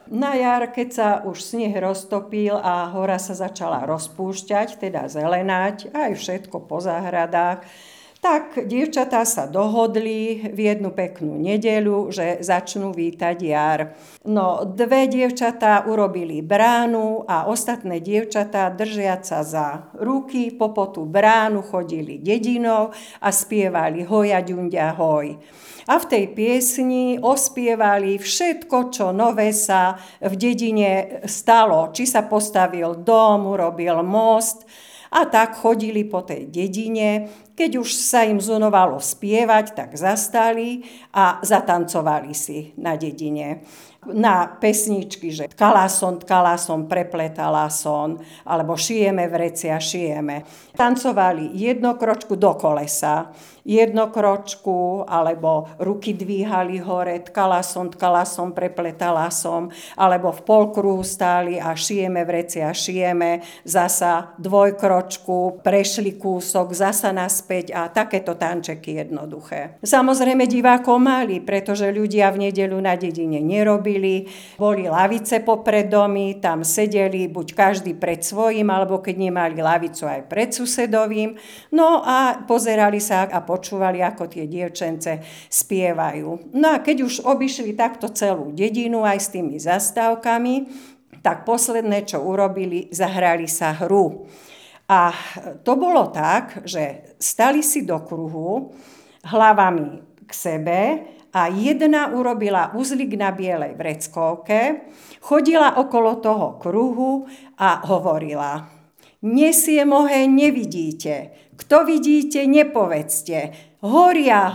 Na jar, keď sa už sneh roztopil a hora sa začala rozpúšťať, teda zelenať, aj všetko po záhradách, tak dievčatá sa dohodli v jednu peknú nedeľu, že začnú vítať jar. No, dve dievčatá urobili bránu a ostatné dievčatá, držiac sa za ruky, po tú bránu chodili dedinou a spievali Hoja ďunďa hoj. A v tej piesni ospievali všetko, čo nové sa v dedine stalo. Či sa postavil dom, urobil most a tak chodili po tej dedine. Keď už sa im zunovalo spievať, tak zastali a zatancovali si na dedine. Na pesničky, že tkalásom, prepletala som, alebo šijeme vrecia, šijeme. Tancovali jednokročku do kolesa, jednokročku, alebo ruky dvíhali hore, tkalásom, prepletala som, alebo v polkruhu stáli a šijeme vrecia, šijeme, zasa dvojkročku, prešli kúsok, zasa naspäť a takéto tančeky jednoduché. Samozrejme divákov mali, pretože ľudia v nedeľu na dedine nerobili, boli lavice popred domy, tam sedeli buď každý pred svojím, alebo keď nemali lavicu aj pred susedovým, no a pozerali sa a počúvali, ako tie dievčence spievajú. No a keď už obišli takto celú dedinu aj s tými zastávkami, tak posledné, čo urobili, zahrali sa hru. A to bolo tak, že stali si do kruhu hlavami k sebe a jedna urobila uzlik na bielej vreckovke, chodila okolo toho kruhu a hovorila: Nesiem oheň, nevidíte. Kto vidíte, nepovedzte. Horia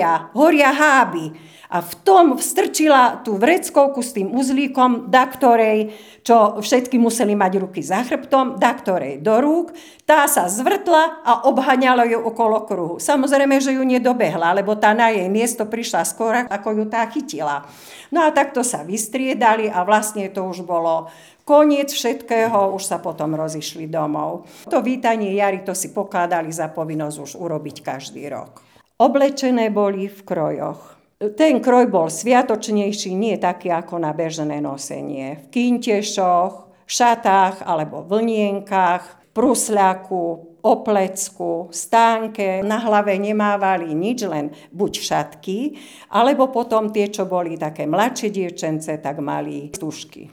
háby. A v tom vstrčila tú vreckovku s tým uzlíkom, da ktorej, čo všetky museli mať ruky za chrbtom, da ktorej do rúk. Tá sa zvrtla a obhaňala ju okolo kruhu. Samozrejme, že ju nedobehla, lebo tá na jej miesto prišla skôr, ako ju tá chytila. No a takto sa vystriedali a vlastne to už bolo koniec všetkého, už sa potom rozišli domov. To vítanie jary, to si pokladali za povinnosť už urobiť každý rok. Oblečené boli v krojoch. Ten kroj bol sviatočnejší, nie taký ako na bežné nosenie. V kýntešoch, šatách alebo vlnienkach, prusľaku, oplecku, stánke. Na hlave nemávali nič, len buď šatky, alebo potom tie, čo boli také mladšie dievčence, tak mali stužky.